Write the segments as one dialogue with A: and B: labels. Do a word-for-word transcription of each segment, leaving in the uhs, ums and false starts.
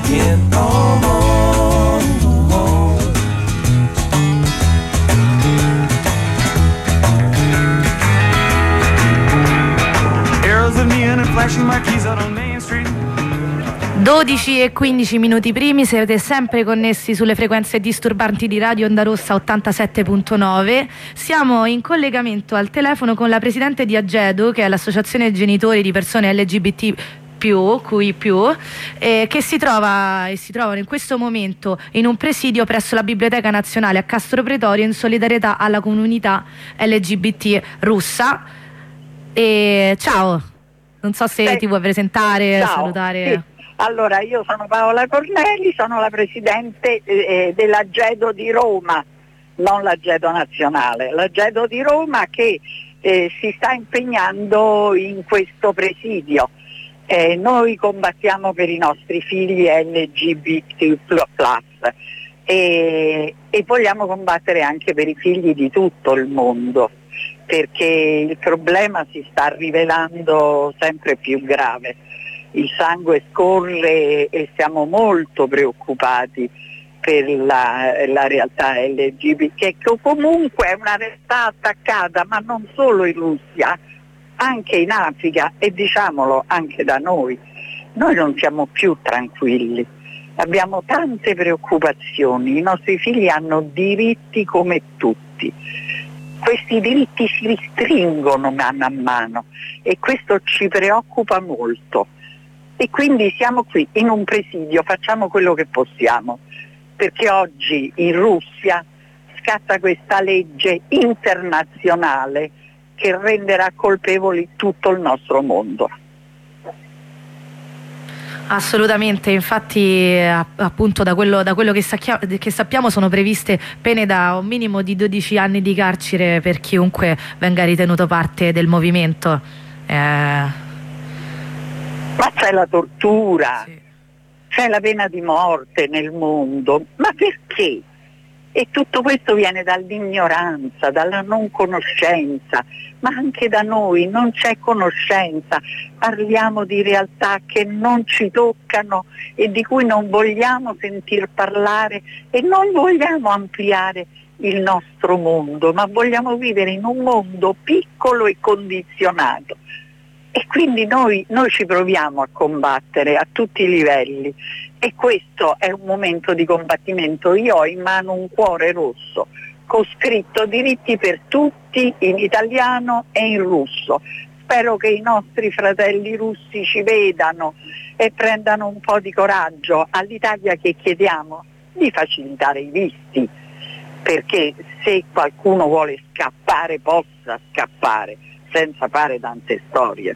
A: walking on home. Arrows of neon and flashing marquees out on Main Street.
B: dodici e quindici minuti primi, siete sempre connessi sulle frequenze disturbanti di Radio Onda Rossa ottantasette virgola nove. Siamo in collegamento al telefono con la presidente di Agedo, che è l'associazione genitori di persone L G B T più, Q I più, eh, che si trova e si trovano in questo momento in un presidio presso la Biblioteca Nazionale a Castro Pretorio in solidarietà alla comunità L G B T russa. E ciao, non so se
C: Beh,
B: ti vuoi presentare,
C: ciao,
B: salutare.
C: Sì. Allora, io sono Paola Corneli, sono la presidente eh, dell'Agedo di Roma, non l'Agedo nazionale, l'Agedo di Roma che eh, si sta impegnando in questo presidio. Eh, noi combattiamo per i nostri figli L G B T plus e, e vogliamo combattere anche per i figli di tutto il mondo, perché il problema si sta rivelando sempre più grave. Il sangue scorre e siamo molto preoccupati per la, la realtà L G B T, che comunque è una realtà attaccata, ma non solo in Russia, anche in Africa e diciamolo anche da noi. Noi non siamo più tranquilli, abbiamo tante preoccupazioni, i nostri figli hanno diritti come tutti. Questi diritti si restringono mano a mano e questo ci preoccupa molto. E quindi siamo qui in un presidio, facciamo quello che possiamo, perché oggi in Russia scatta questa legge internazionale che renderà colpevoli tutto il nostro mondo.
B: Assolutamente, infatti appunto da quello, da quello che, sacchia, che sappiamo sono previste pene da un minimo di dodici anni di carcere per chiunque venga ritenuto parte del movimento. Eh...
C: Ma c'è la tortura,
B: sì.
C: C'è la pena di morte nel mondo, ma perché? E tutto questo viene dall'ignoranza, dalla non conoscenza, ma anche da noi non c'è conoscenza, parliamo di realtà che non ci toccano e di cui non vogliamo sentir parlare e non vogliamo ampliare il nostro mondo, ma vogliamo vivere in un mondo piccolo e condizionato. E quindi noi, noi ci proviamo a combattere a tutti i livelli e questo è un momento di combattimento. Io ho in mano un cuore rosso con scritto diritti per tutti in italiano e in russo. Spero che i nostri fratelli russi ci vedano e prendano un po' di coraggio. All'Italia che chiediamo di facilitare i visti, perché se qualcuno vuole scappare possa scappare senza fare tante storie.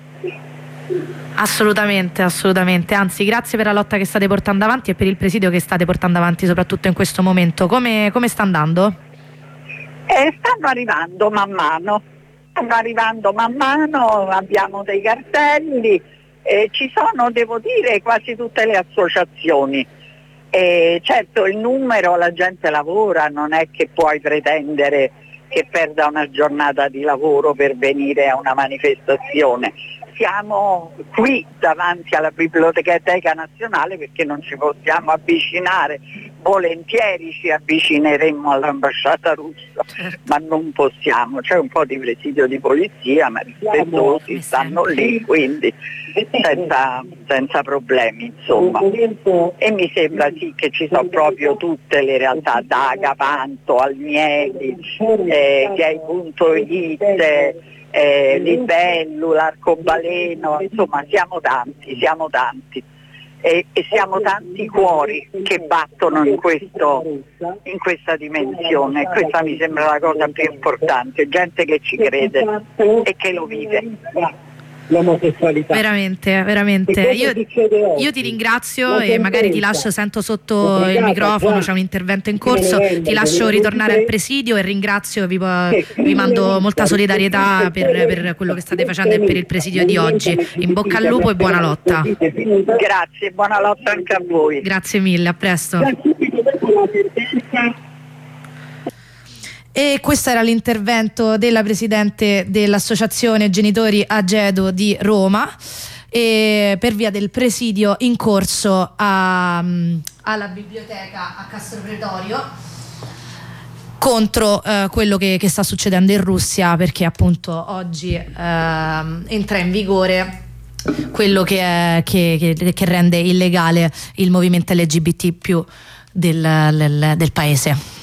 B: Assolutamente, assolutamente, anzi grazie per la lotta che state portando avanti e per il presidio che state portando avanti soprattutto in questo momento. Come, come sta andando?
C: Eh, stanno arrivando man mano, stanno arrivando man mano, abbiamo dei cartelli, eh, ci sono, devo dire, quasi tutte le associazioni. Eh, certo il numero, la gente lavora, non è che puoi pretendere che perda una giornata di lavoro per venire a una manifestazione. Siamo qui davanti alla Biblioteca Nazionale perché non ci possiamo avvicinare, volentieri ci avvicineremmo all'ambasciata russa, ma non possiamo, c'è un po' di presidio di polizia, ma rispettosi stanno lì, quindi senza, senza problemi insomma. E mi sembra sì che ci sono proprio tutte le realtà, da Agapanto al Mieli, eh, Gay.it, eh, Libellu, l'Arcobaleno, insomma siamo tanti, siamo tanti. E, e siamo tanti cuori che battono in, questo, in questa dimensione. Questa mi sembra la cosa più importante, gente che ci crede e che lo vive.
D: L'omosessualità.
B: Veramente, veramente. Io, io ti ringrazio e magari ti lascio, sento sotto il microfono, c'è un intervento in corso, ti lascio ritornare al presidio e ringrazio, vi, vi mando molta solidarietà per, per quello che state facendo e per il presidio di oggi. In bocca al lupo e buona lotta.
C: Grazie, buona lotta anche a voi.
B: Grazie mille, a presto. E questo era l'intervento della presidente dell'associazione Genitori Agedo di Roma. e per via del presidio in corso a, alla biblioteca a Castro Pretorio contro eh, quello che, che sta succedendo in Russia, perché appunto oggi eh, entra in vigore quello che, è, che, che, che rende illegale il movimento L G B T più del, del, del paese.